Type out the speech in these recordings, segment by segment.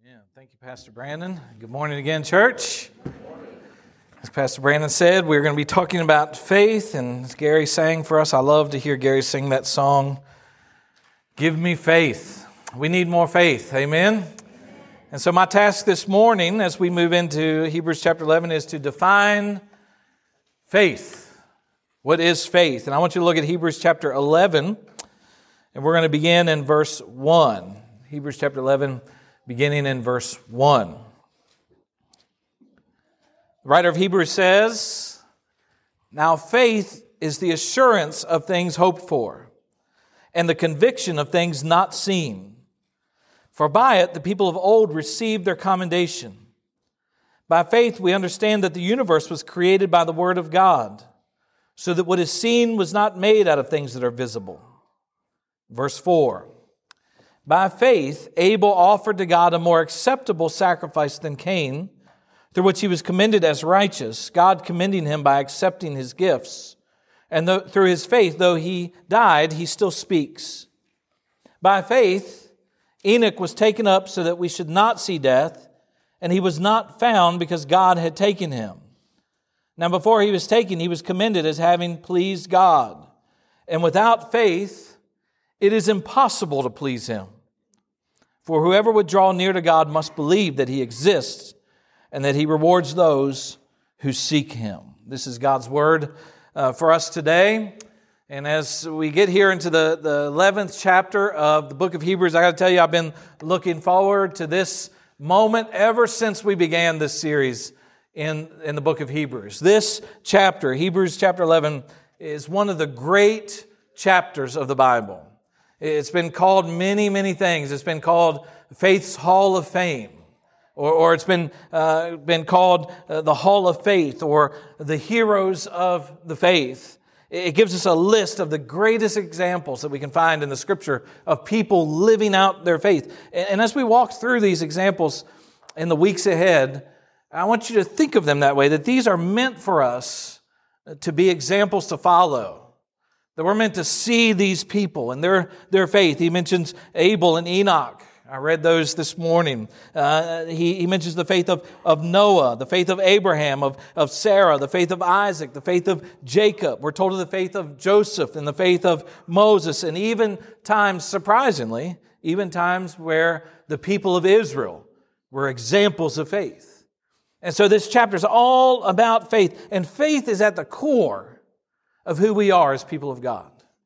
Yeah, thank you, Pastor Brandon. Good morning again, church. As Pastor Brandon said, we're going to be talking about faith, and as Gary sang for us, I love to hear Gary sing that song, Give Me Faith. We need more faith, amen? And so my task this morning, as we move into Hebrews chapter 11, is to define faith. What is faith? And I want you to look at Hebrews chapter 11, and we're going to begin in verse 1. Hebrews chapter 11, beginning in verse 1. The writer of Hebrews says, "Now faith is the assurance of things hoped for, and the conviction of things not seen. For by it the people of old received their commendation. By faith we understand that the universe was created by the word of God, so that what is seen was not made out of things that are visible." Verse 4. "By faith Abel offered to God a more acceptable sacrifice than Cain, through which he was commended as righteous, God commending him by accepting his gifts. And through his faith, though he died, he still speaks. By faith Enoch was taken up so that we should not see death, and he was not found because God had taken him. Now before he was taken, he was commended as having pleased God. And without faith it is impossible to please Him. For whoever would draw near to God must believe that He exists and that He rewards those who seek Him." This is God's Word for us today. And as we get here into the 11th chapter of the book of Hebrews, I got to tell you, I've been looking forward to this moment ever since we began this series in the book of Hebrews. This chapter, Hebrews chapter 11, is one of the great chapters of the Bible. It's been called many, many things. It's been called Faith's Hall of Fame, or it's been called the Hall of Faith, or the Heroes of the Faith. It gives us a list of the greatest examples that we can find in the Scripture of people living out their faith. And as we walk through these examples in the weeks ahead, I want you to think of them that way, that these are meant for us to be examples to follow. That we're meant to see these people and their faith. He mentions Abel and Enoch. I read those this morning. He mentions the faith of Noah, the faith of Abraham, of Sarah, the faith of Isaac, the faith of Jacob. We're told of the faith of Joseph and the faith of Moses, and even times, surprisingly, even times where the people of Israel were examples of faith. And so this chapter is all about faith, and faith is at the core of who we are as people of God.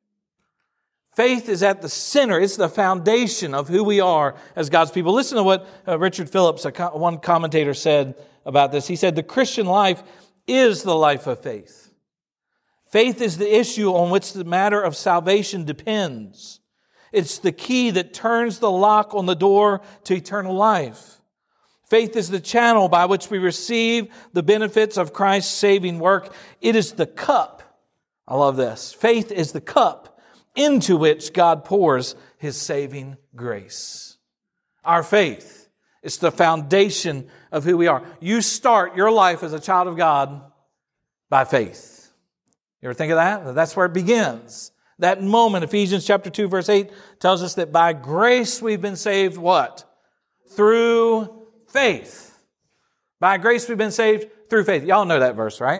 Faith is at the center. It's the foundation of who we are as God's people. Listen to what Richard Phillips, one commentator, said about this. He said, "The Christian life is the life of faith. Faith is the issue on which the matter of salvation depends. It's the key that turns the lock on the door to eternal life. Faith is the channel by which we receive the benefits of Christ's saving work. It is the cup." I love this. Faith is the cup into which God pours His saving grace. Our faith is the foundation of who we are. You start your life as a child of God by faith. You ever think of that? That's where it begins. That moment, Ephesians chapter 2, verse 8, tells us that by grace we've been saved, what? Through faith. By grace we've been saved through faith. Y'all know that verse, right?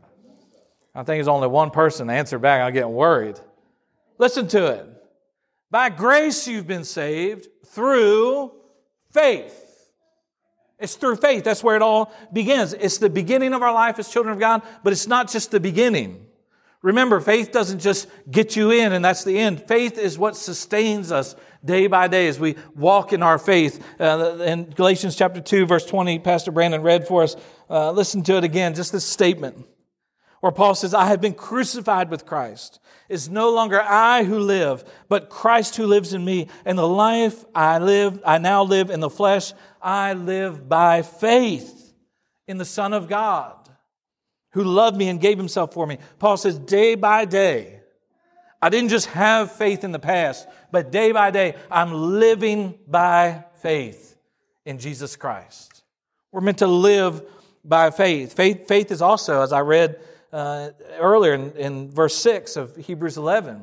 I think there's only one person to answer back. I'm getting worried. Listen to it. By grace you've been saved through faith. It's through faith. That's where it all begins. It's the beginning of our life as children of God, but it's not just the beginning. Remember, faith doesn't just get you in and that's the end. Faith is what sustains us day by day as we walk in our faith. In Galatians chapter 2, verse 20, Pastor Brandon read for us. Listen to it again, just this statement, where Paul says, "I have been crucified with Christ. It's no longer I who live, but Christ who lives in me. And the life I now live in the flesh, I live by faith in the Son of God, who loved me and gave Himself for me." Paul says, day by day, I didn't just have faith in the past, but day by day, I'm living by faith in Jesus Christ. We're meant to live by faith. Faith is also, as I read earlier in verse 6 of Hebrews 11,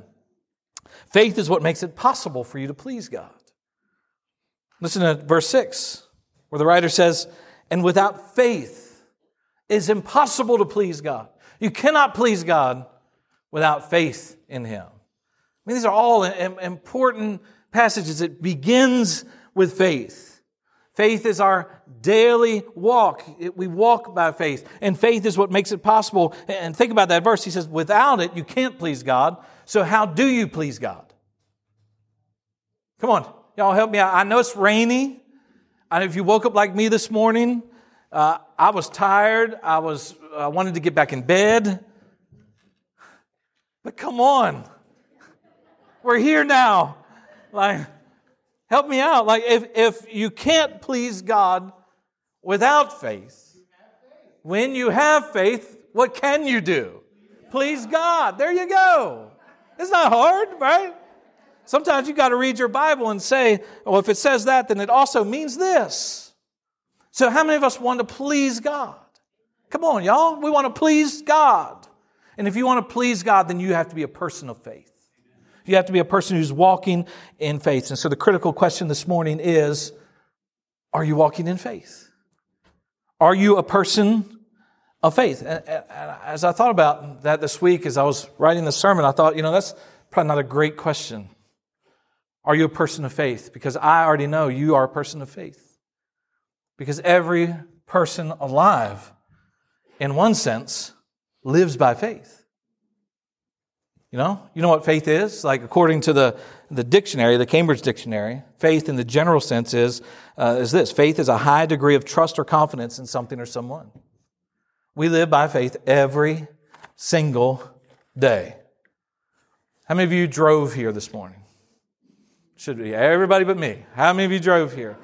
faith is what makes it possible for you to please God. Listen to verse 6. where the writer says, and without faith it is impossible to please God. You cannot please God without faith in Him. I mean, these are all important passages. It begins with faith. Faith is our daily walk. We walk by faith. And faith is what makes it possible. And think about that verse. He says, without it, you can't please God. So how do you please God? Come on, y'all help me out. I know it's rainy. I know if you woke up like me this morning, I was tired. I wanted to get back in bed. But come on. We're here now. Like, help me out. Like, if you can't please God without faith, when you have faith, what can you do? Please God. There you go. It's not hard, right? Sometimes you got to read your Bible and say, well, if it says that, then it also means this. So how many of us want to please God? Come on, y'all. We want to please God. And if you want to please God, then you have to be a person of faith. You have to be a person who's walking in faith. And so the critical question this morning is, are you walking in faith? Are you a person of faith? And as I thought about that this week, as I was writing the sermon, I thought, that's probably not a great question. Are you a person of faith? Because I already know you are a person of faith. Because every person alive, in one sense, lives by faith. You know what faith is? Like according to the dictionary, the Cambridge Dictionary, faith in the general sense is this. Faith is a high degree of trust or confidence in something or someone. We live by faith every single day. How many of you drove here this morning? Should be everybody but me. How many of you drove here?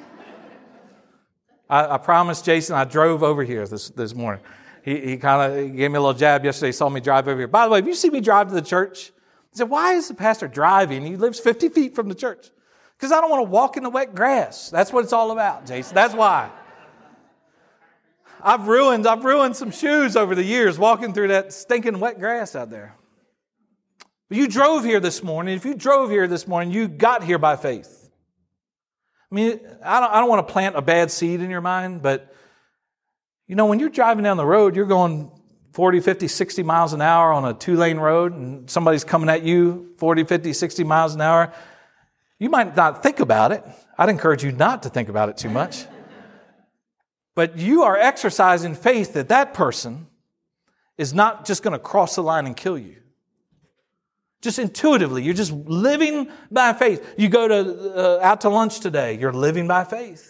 I promised Jason I drove over here this morning. He kind of gave me a little jab yesterday. He saw me drive over here. By the way, if you see me drive to the church, he said, why is the pastor driving? He lives 50 feet from the church. Because I don't want to walk in the wet grass. That's what it's all about, Jason. That's why. I've ruined some shoes over the years walking through that stinking wet grass out there. But you drove here this morning. If you drove here this morning, you got here by faith. I mean, I don't want to plant a bad seed in your mind, but when you're driving down the road, you're going 40, 50, 60 miles an hour on a 2-lane road, and somebody's coming at you 40, 50, 60 miles an hour. You might not think about it. I'd encourage you not to think about it too much. But you are exercising faith that person is not just going to cross the line and kill you. Just intuitively, you're just living by faith. You go out to lunch today, you're living by faith.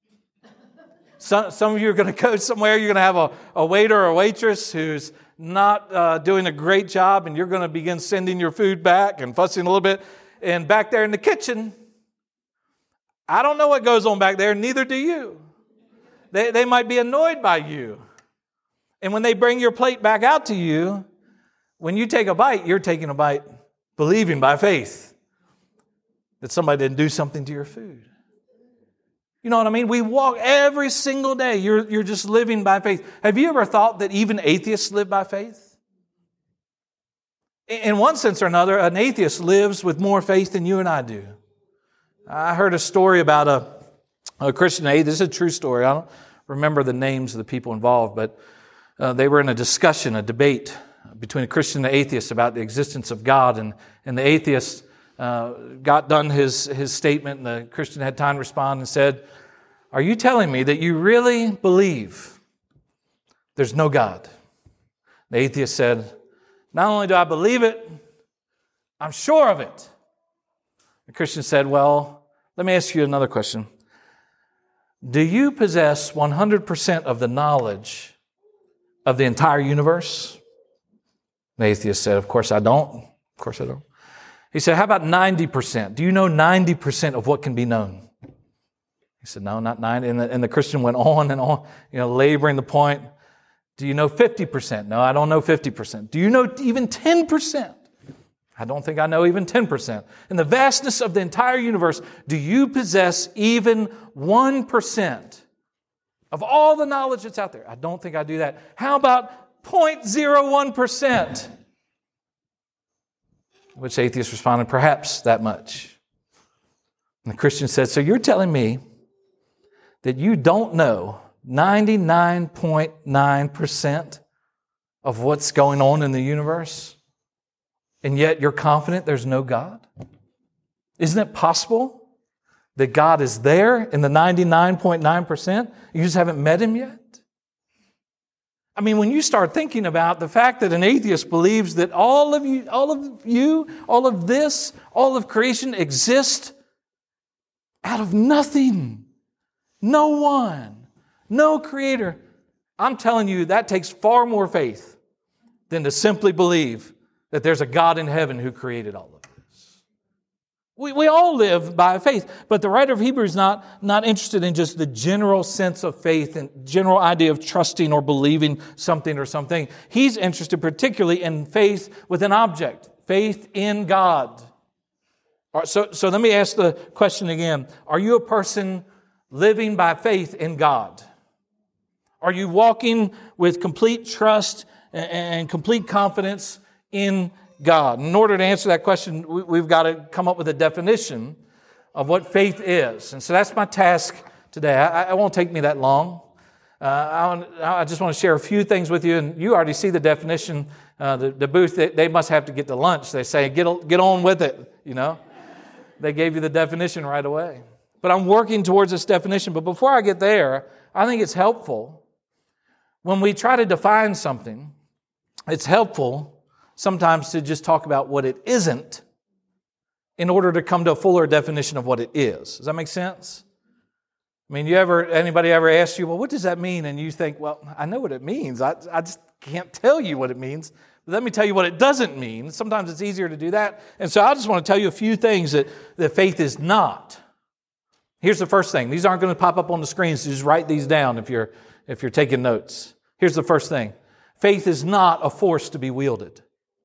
Some of you are going to go somewhere, you're going to have a waiter or a waitress who's not doing a great job, and you're going to begin sending your food back and fussing a little bit. And back there in the kitchen, I don't know what goes on back there, neither do you. They might be annoyed by you. And when they bring your plate back out to you, when you take a bite, you're taking a bite believing by faith that somebody didn't do something to your food. You know what I mean? We walk every single day. You're just living by faith. Have you ever thought that even atheists live by faith? In one sense or another, an atheist lives with more faith than you and I do. I heard a story about a Christian atheist. This is a true story. I don't remember the names of the people involved, but they were in a discussion, a debate between a Christian and an atheist about the existence of God. And the atheist got done his statement, and the Christian had time to respond and said, "Are you telling me that you really believe there's no God?" The atheist said, "Not only do I believe it, I'm sure of it." The Christian said, "Well, let me ask you another question. Do you possess 100% of the knowledge of the entire universe?" The atheist said, "Of course I don't. Of course I don't." He said, "How about 90%? Do you know 90% of what can be known?" He said, "No, not 90." And the Christian went on and on, laboring the point. "Do you know 50%? No, I don't know 50%. Do you know even 10%? I don't think I know even 10%. In the vastness of the entire universe, do you possess even 1% of all the knowledge that's out there?" "I don't think I do that." "How about 0.01%? Which the atheist responded, "Perhaps that much." And the Christian said, "So you're telling me that you don't know 99.9% of what's going on in the universe, and yet you're confident there's no God? Isn't it possible that God is there in the 99.9%? You just haven't met Him yet? I mean, when you start thinking about the fact that an atheist believes that all of this, all of creation exists out of nothing, no one, no creator, I'm telling you that takes far more faith than to simply believe that there's a God in heaven who created all of this. We all live by faith, but the writer of Hebrews is not interested in just the general sense of faith and general idea of trusting or believing something or something. He's interested particularly in faith with an object, faith in God. All right, so let me ask the question again. Are you a person living by faith in God? Are you walking with complete trust and complete confidence in God? In order to answer that question, we've got to come up with a definition of what faith is. And so that's my task today. It won't take me that long. I just want to share a few things with you, and you already see the definition. The booth, they must have to get to lunch. They say, get on with it, you know. They gave you the definition right away. But I'm working towards this definition. But before I get there, I think it's helpful when we try to define something, it's helpful sometimes to just talk about what it isn't in order to come to a fuller definition of what it is. Does that make sense? I mean, anybody ever ask you, well, what does that mean? And you think, well, I know what it means. I just can't tell you what it means. But let me tell you what it doesn't mean. Sometimes it's easier to do that. And so I just want to tell you a few things that faith is not. Here's the first thing. These aren't going to pop up on the screen, so just write these down if you're taking notes. Here's the first thing. Faith is not a force to be wielded.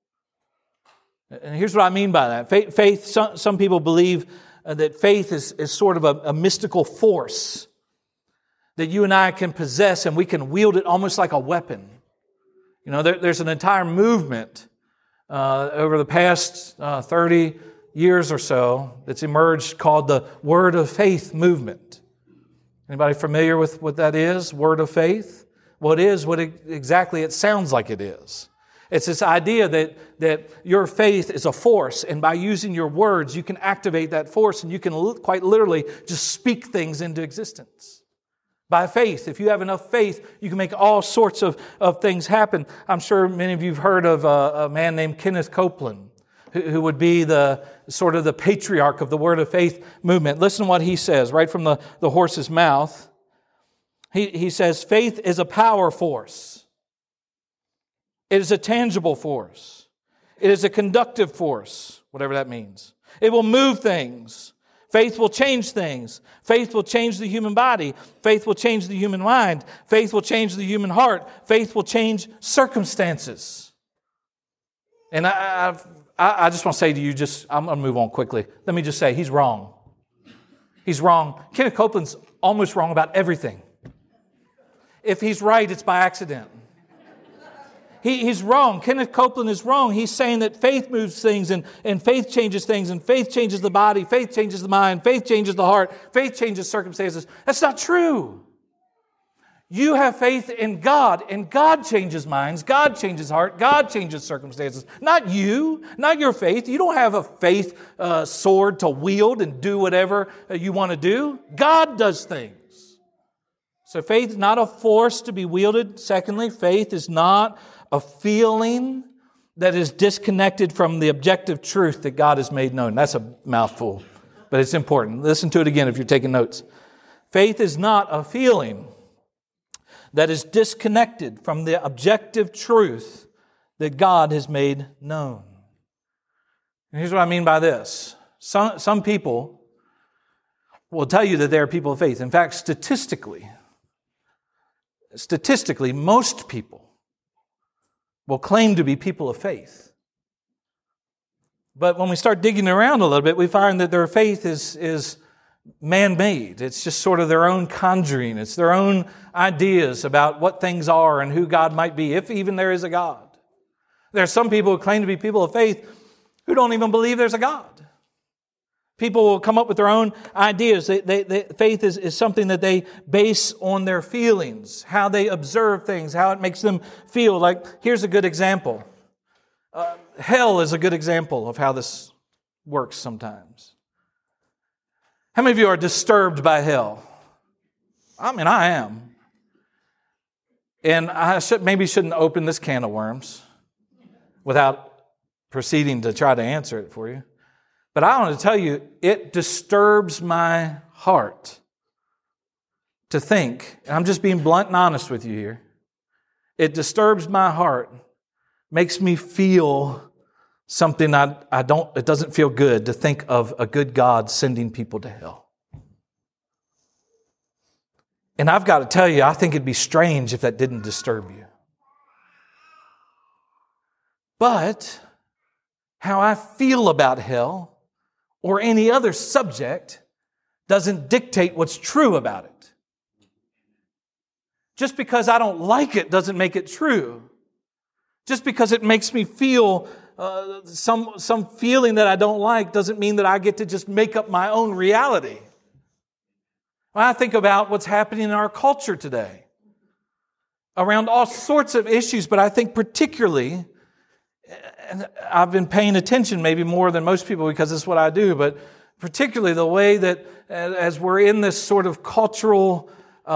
And here's what I mean by that. Faith, some people believe that faith is sort of a mystical force that you and I can possess, and we can wield it almost like a weapon. You know, there's an entire movement over the past 30 years or so that's emerged called the Word of Faith movement. Anybody familiar with what that is, Word of Faith? Well, it is what exactly it sounds like it is. It's this idea that your faith is a force, and by using your words, you can activate that force, and you can quite literally just speak things into existence. By faith, if you have enough faith, you can make all sorts of things happen. I'm sure many of you have heard of a man named Kenneth Copeland, who would be the sort of the patriarch of the Word of Faith movement. Listen to what he says right from the horse's mouth. He says, faith is a power force. It is a tangible force. It is a conductive force, whatever that means. It will move things. Faith will change things. Faith will change the human body. Faith will change the human mind. Faith will change the human heart. Faith will change circumstances. And I just want to say to you, I'm going to move on quickly. Let me just say, he's wrong. He's wrong. Kenneth Copeland's almost wrong about everything. If he's right, it's by accident. He's wrong. Kenneth Copeland is wrong. He's saying that faith moves things and faith changes things and faith changes the body, faith changes the mind, faith changes the heart, faith changes circumstances. That's not true. You have faith in God, and God changes minds, God changes heart, God changes circumstances. Not you, not your faith. You don't have a faith sword to wield and do whatever you want to do. God does things. So faith is not a force to be wielded. Secondly, faith is not a feeling that is disconnected from the objective truth that God has made known. That's a mouthful, but it's important. Listen to it again if you're taking notes. Faith is not a feeling that is disconnected from the objective truth that God has made known. And here's what I mean by this. Some people will tell you that they are people of faith. In fact, statistically, most people will claim to be people of faith. But when we start digging around a little bit, we find that their faith is man-made. It's just sort of their own conjuring. It's their own ideas about what things are and who God might be, if even there is a God. There are some people who claim to be people of faith who don't even believe there's a God. People will come up with their own ideas. Faith is something that they base on their feelings, how they observe things, how it makes them feel. Like, here's a good example. Hell is a good example of how this works sometimes. How many of you are disturbed by hell? I mean, I am. And I maybe shouldn't open this can of worms without proceeding to try to answer it for you. But I want to tell you, it disturbs my heart to think, and I'm just being blunt and honest with you here. It disturbs my heart, makes me feel something it doesn't feel good to think of a good God sending people to hell. And I've got to tell you, I think it'd be strange if that didn't disturb you. But how I feel about hell or any other subject doesn't dictate what's true about it. Just because I don't like it doesn't make it true. Just because it makes me feel some feeling that I don't like doesn't mean that I get to just make up my own reality. When I think about what's happening in our culture today, around all sorts of issues, but I think particularly, and I've been paying attention maybe more than most people because it's what I do, but particularly the way that as we're in this sort of cultural,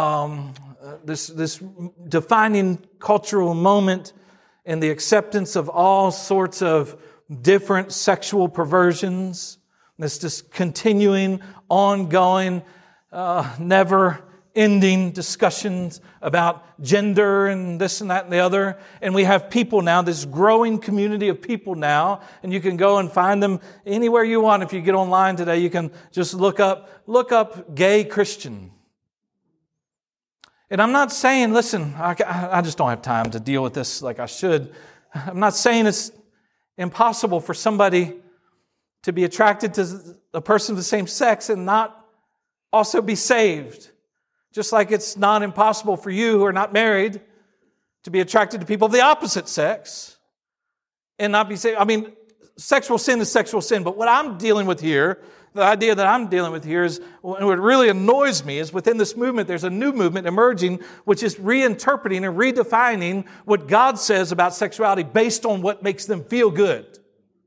this defining cultural moment in the acceptance of all sorts of different sexual perversions, this just continuing, ongoing, never-ending discussions about gender and this and that and the other. And we have people now, this growing community of people now, and you can go and find them anywhere you want. If you get online today, you can just look up gay Christian. And I'm not saying, listen, I just don't have time to deal with this like I should. I'm not saying it's impossible for somebody to be attracted to a person of the same sex and not also be saved. Just like it's not impossible for you who are not married to be attracted to people of the opposite sex and not be saved. I mean, sexual sin is sexual sin, but what I'm dealing with here, the idea that I'm dealing with here is, what really annoys me is within this movement, there's a new movement emerging, which is reinterpreting and redefining what God says about sexuality based on what makes them feel good.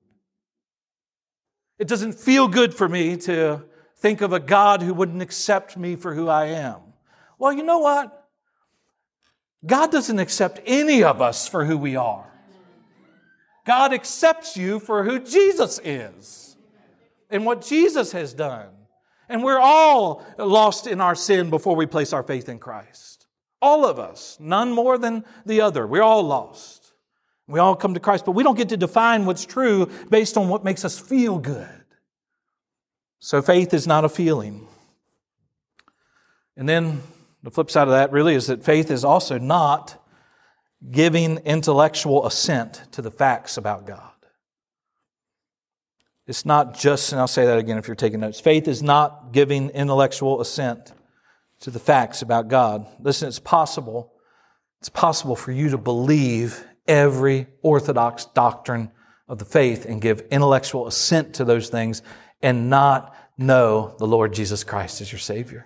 It doesn't feel good for me to think of a God who wouldn't accept me for who I am. Well, you know what? God doesn't accept any of us for who we are. God accepts you for who Jesus is and what Jesus has done. And we're all lost in our sin before we place our faith in Christ. All of us, none more than the other. We're all lost. We all come to Christ, but we don't get to define what's true based on what makes us feel good. So faith is not a feeling. And then the flip side of that really is that faith is also not giving intellectual assent to the facts about God. It's not just, and I'll say that again if you're taking notes, faith is not giving intellectual assent to the facts about God. Listen, it's possible for you to believe every orthodox doctrine of the faith and give intellectual assent to those things and not know the Lord Jesus Christ as your Savior.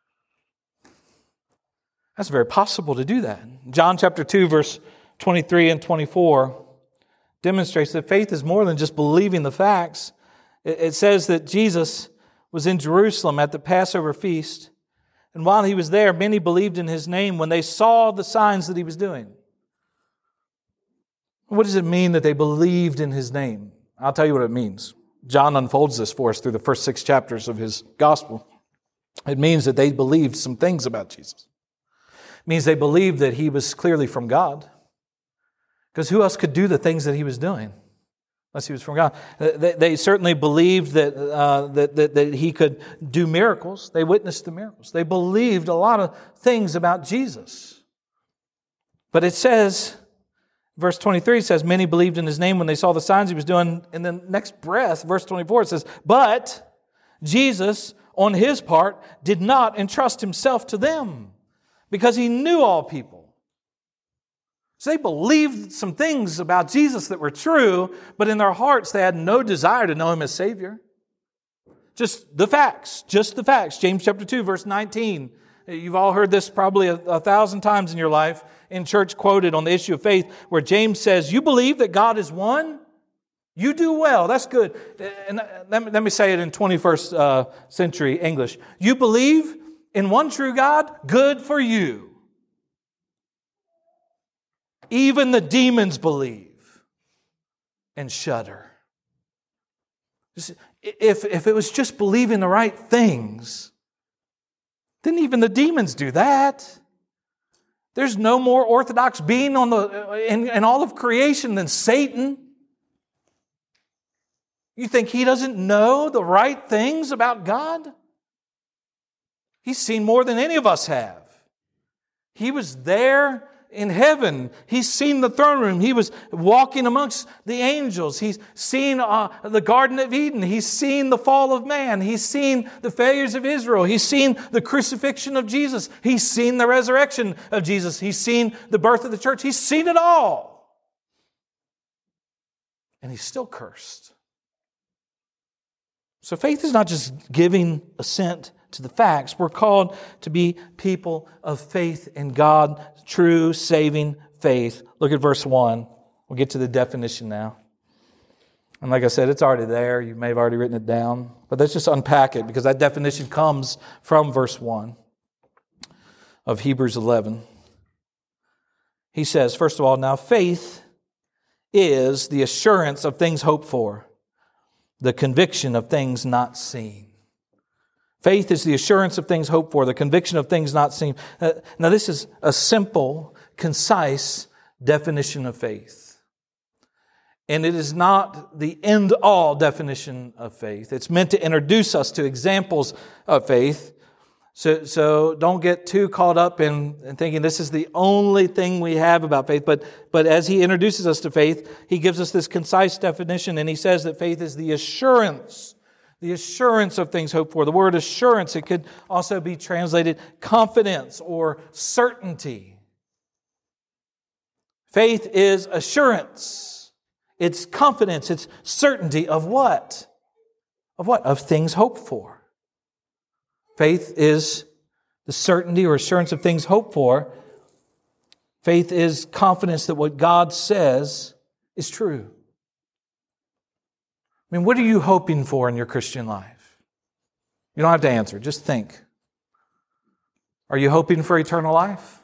That's very possible to do that. John chapter 2, verse 23 and 24 demonstrates that faith is more than just believing the facts. It says that Jesus was in Jerusalem at the Passover feast, and while he was there, many believed in his name when they saw the signs that he was doing. What does it mean that they believed in his name? I'll tell you what it means. John unfolds this for us through the first 6 chapters of his gospel. It means that they believed some things about Jesus. It means they believed that he was clearly from God. Because who else could do the things that he was doing unless he was from God? They certainly believed that he could do miracles. They witnessed the miracles. They believed a lot of things about Jesus. But it says, verse 23 says, many believed in his name when they saw the signs he was doing. In the next breath, verse 24, it says, but Jesus, on his part, did not entrust himself to them because he knew all people. So they believed some things about Jesus that were true, but in their hearts they had no desire to know him as Savior. Just the facts. Just the facts. James chapter 2, verse 19. You've all heard this probably 1,000 times in your life in church quoted on the issue of faith, where James says, you believe that God is one? You do well. That's good. And let me say it in 21st century English. You believe in one true God? Good for you. Even the demons believe and shudder. If it was just believing the right things, then even the demons do that. There's no more orthodox being in all of creation than Satan. You think he doesn't know the right things about God? He's seen more than any of us have. He was there in heaven. He's seen the throne room. He was walking amongst the angels. He's seen the Garden of Eden. He's seen the fall of man. He's seen the failures of Israel. He's seen the crucifixion of Jesus. He's seen the resurrection of Jesus. He's seen the birth of the church. He's seen it all. And he's still cursed. So faith is not just giving assent to the facts. We're called to be people of faith in God, true saving faith. Look at verse 1. We'll get to the definition now. And like I said, it's already there. You may have already written it down. But let's just unpack it, because that definition comes from verse 1 of Hebrews 11. He says, first of all, now faith is the assurance of things hoped for, the conviction of things not seen. Faith is the assurance of things hoped for, the conviction of things not seen. Now, this is a simple, concise definition of faith. And it is not the end-all definition of faith. It's meant to introduce us to examples of faith. So don't get too caught up in thinking this is the only thing we have about faith. But as he introduces us to faith, he gives us this concise definition, and he says that faith is the assurance of things hoped for. The word assurance, it could also be translated confidence or certainty. Faith is assurance. It's confidence. It's certainty of what? Of what? Of things hoped for. Faith is the certainty or assurance of things hoped for. Faith is confidence that what God says is true. I mean, what are you hoping for in your Christian life? You don't have to answer. Just think. Are you hoping for eternal life?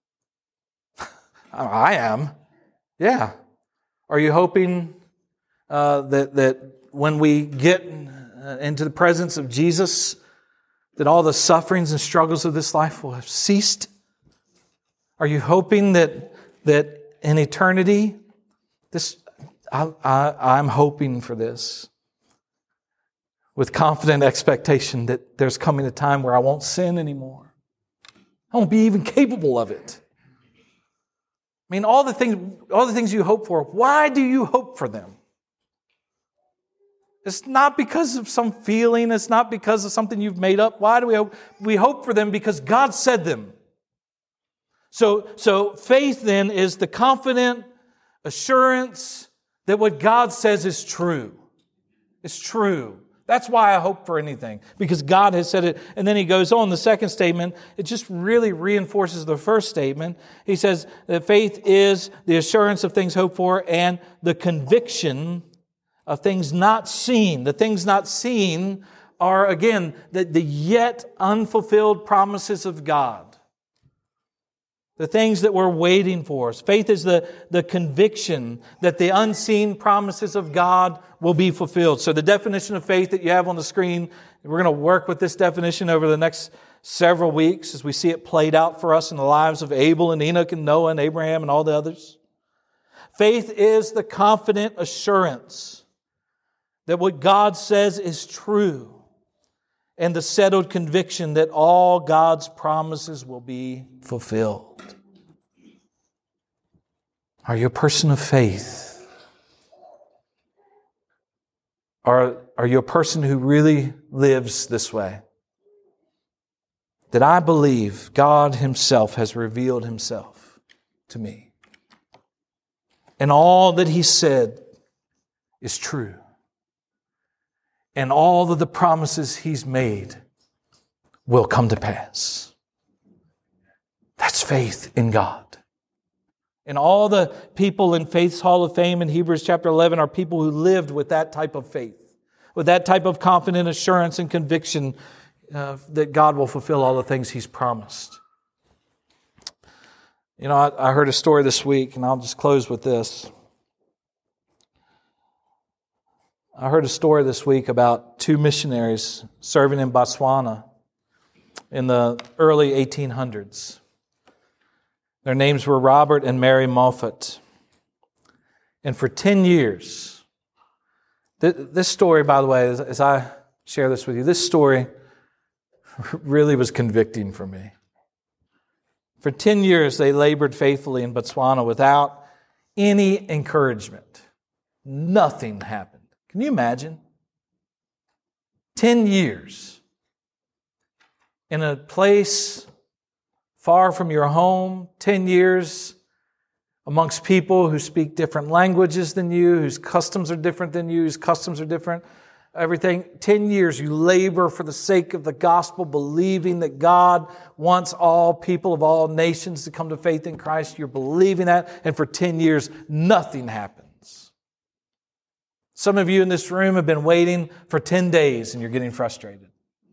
I am. Yeah. Are you hoping that when we get into the presence of Jesus, that all the sufferings and struggles of this life will have ceased? Are you hoping that in eternity, I'm hoping for this with confident expectation that there's coming a time where I won't sin anymore. I won't be even capable of it. I mean, all the things you hope for, why do you hope for them? It's not because of some feeling. It's not because of something you've made up. Why do we hope? We hope for them because God said them. So faith then is the confident assurance that what God says is true. It's true. That's why I hope for anything, because God has said it. And then he goes on, the second statement, it just really reinforces the first statement. He says that faith is the assurance of things hoped for and the conviction of things not seen. The things not seen are, again, the yet unfulfilled promises of God. The things that we're waiting for. Faith is the conviction that the unseen promises of God will be fulfilled. So the definition of faith that you have on the screen, we're going to work with this definition over the next several weeks as we see it played out for us in the lives of Abel and Enoch and Noah and Abraham and all the others. Faith is the confident assurance that what God says is true, and the settled conviction that all God's promises will be fulfilled. Are you a person of faith? Are you a person who really lives this way? That I believe God Himself has revealed Himself to me. And all that He said is true. and all of the promises He's made will come to pass. That's faith in God. And all the people in Faith's Hall of Fame in Hebrews chapter 11 are people who lived with that type of faith, with that type of confident assurance and conviction that God will fulfill all the things He's promised. You know, I heard a story this week, and I'll just close with this. I heard a story this week about two missionaries serving in Botswana in the early 1800s. Their names were Robert and Mary Moffat. And for 10 years, this story, by the way, as I share this with you, this story really was convicting for me. For 10 years, they labored faithfully in Botswana without any encouragement. Nothing happened. Can you imagine? 10 years in a place far from your home, 10 years amongst people who speak different languages than you, whose customs are different than you, whose customs are different. Everything. 10 years you labor for the sake of the gospel, believing that God wants all people of all nations to come to faith in Christ. You're believing that, and for 10 years, nothing happens. Some of you in this room have been waiting for 10 days and you're getting frustrated.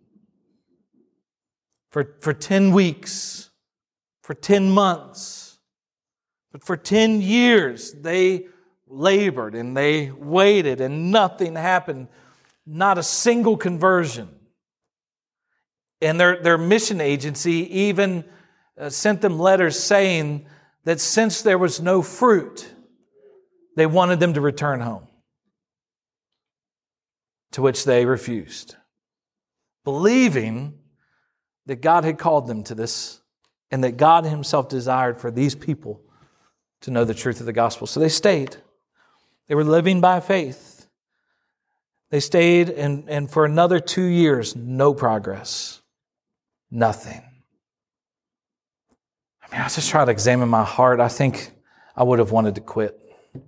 For 10 weeks, for 10 months, but for 10 years, they labored and they waited and nothing happened. Not a single conversion. And their mission agency even sent them letters saying that since there was no fruit, they wanted them to return home. To which they refused, believing that God had called them to this and that God Himself desired for these people to know the truth of the gospel. So they stayed. They were living by faith. They stayed, and for another 2 years, no progress. Nothing. I mean, I just try to examine my heart. I think I would have wanted to quit.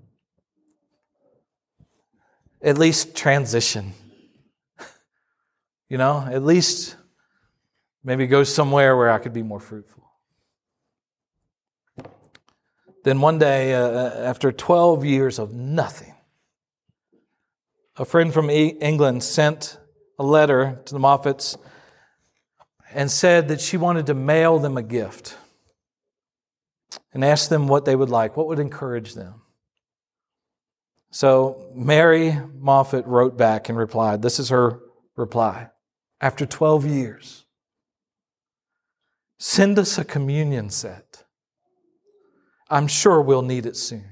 At least transition. You know, at least maybe go somewhere where I could be more fruitful. Then one day, after 12 years of nothing, a friend from England sent a letter to the Moffats and said that she wanted to mail them a gift and asked them what they would like, what would encourage them. So Mary Moffat wrote back and replied, this is her reply. After 12 years, send us a communion set. I'm sure we'll need it soon.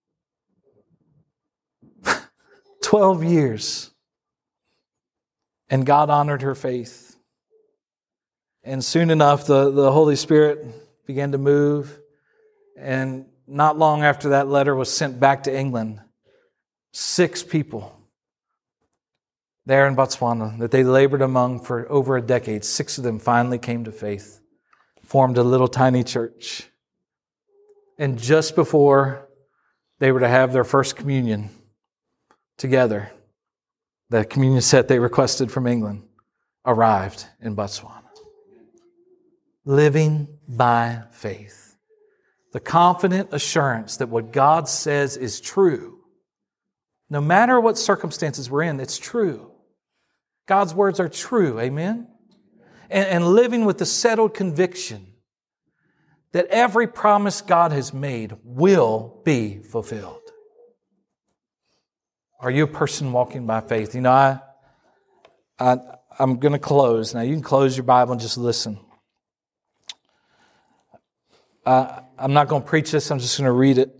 12 years. And God honored her faith. And soon enough, the Holy Spirit began to move. And not long after that letter was sent back to England, 6 people there in Botswana that they labored among for over a decade, 6 of them finally came to faith, formed a little tiny church. And just before they were to have their first communion together, the communion set they requested from England arrived in Botswana. Living by faith. The confident assurance that what God says is true. No matter what circumstances we're in, it's true. God's words are true, amen? And living with the settled conviction that every promise God has made will be fulfilled. Are you a person walking by faith? You know, I'm going to close. Now, you can close your Bible and just listen. I'm not going to preach this. I'm just going to read it.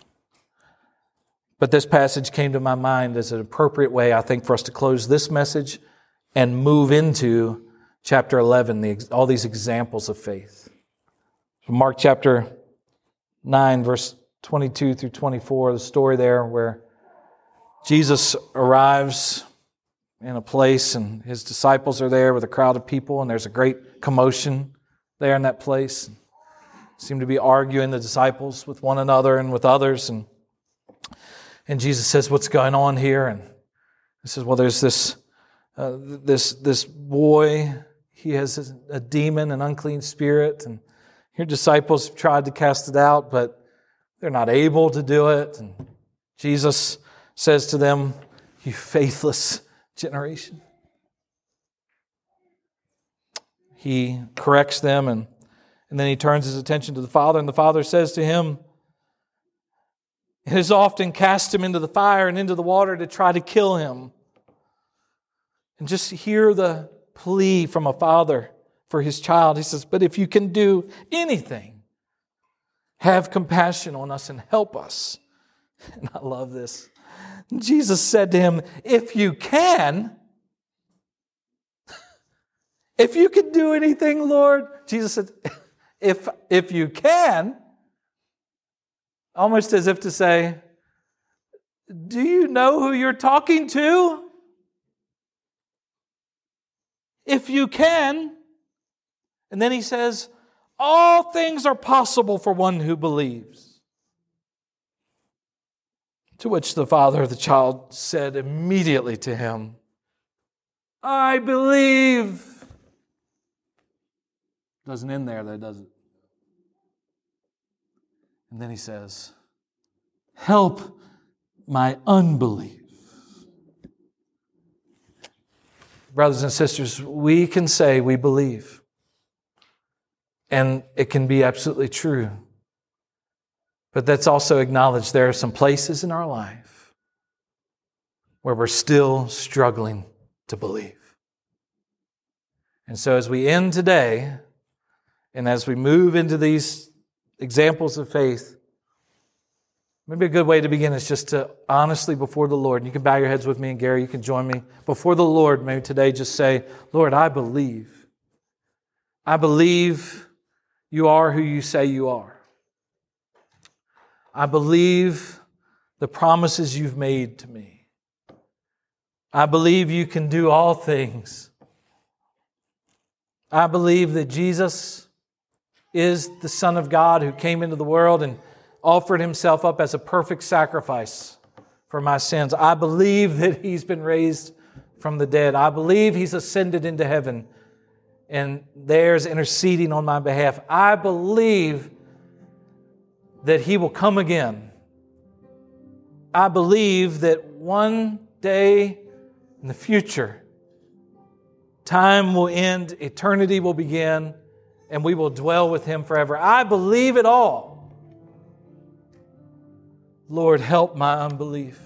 But this passage came to my mind as an appropriate way, I think, for us to close this message and move into chapter 11, all these examples of faith. Mark chapter 9, verse 22 through 24, the story there where Jesus arrives in a place and His disciples are there with a crowd of people, and there's a great commotion there in that place. Seem to be arguing, the disciples, with one another and with others. And Jesus says, what's going on here? And He says, well, there's this this boy, he has a demon, an unclean spirit, and your disciples have tried to cast it out, but they're not able to do it. And Jesus says to them, "You faithless generation." He corrects them, and then he turns his attention to the Father, and the Father says to him, "It has often cast him into the fire and into the water to try to kill him." And just hear the plea from a father for his child. He says, "But if you can do anything, have compassion on us and help us." And I love this. Jesus said to him, "If you can, if you can do anything, Lord." Jesus said, if you can, almost as if to say, do you know who you're talking to? If you can. And then he says, all things are possible for one who believes. To which the father of the child said immediately to him, "I believe." Doesn't end there though, does it? And then he says, "Help my unbelief." Brothers and sisters, we can say we believe. And it can be absolutely true. But let's also acknowledge there are some places in our life where we're still struggling to believe. And so as we end today, and as we move into these examples of faith, maybe a good way to begin is just to honestly before the Lord, and you can bow your heads with me, and Gary, you can join me. Before the Lord, maybe today just say, "Lord, I believe. I believe you are who you say you are. I believe the promises you've made to me. I believe you can do all things. I believe that Jesus is the Son of God who came into the world and offered himself up as a perfect sacrifice for my sins. I believe that he's been raised from the dead. I believe he's ascended into heaven and there's interceding on my behalf. I believe that he will come again. I believe that one day in the future, time will end, eternity will begin, and we will dwell with him forever. I believe it all. Lord, help my unbelief.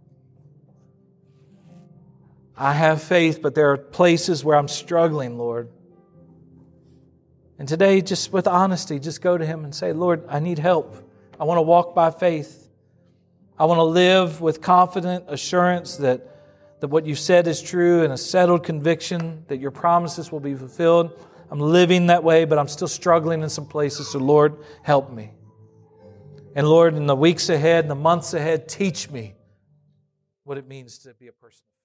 I have faith, but there are places where I'm struggling, Lord. And today, just with honesty, just go to him and say, "Lord, I need help. I want to walk by faith. I want to live with confident assurance that what you said is true and a settled conviction that your promises will be fulfilled. I'm living that way, but I'm still struggling in some places. So Lord, help me. And Lord, in the weeks ahead, in the months ahead, teach me what it means to be a person of faith."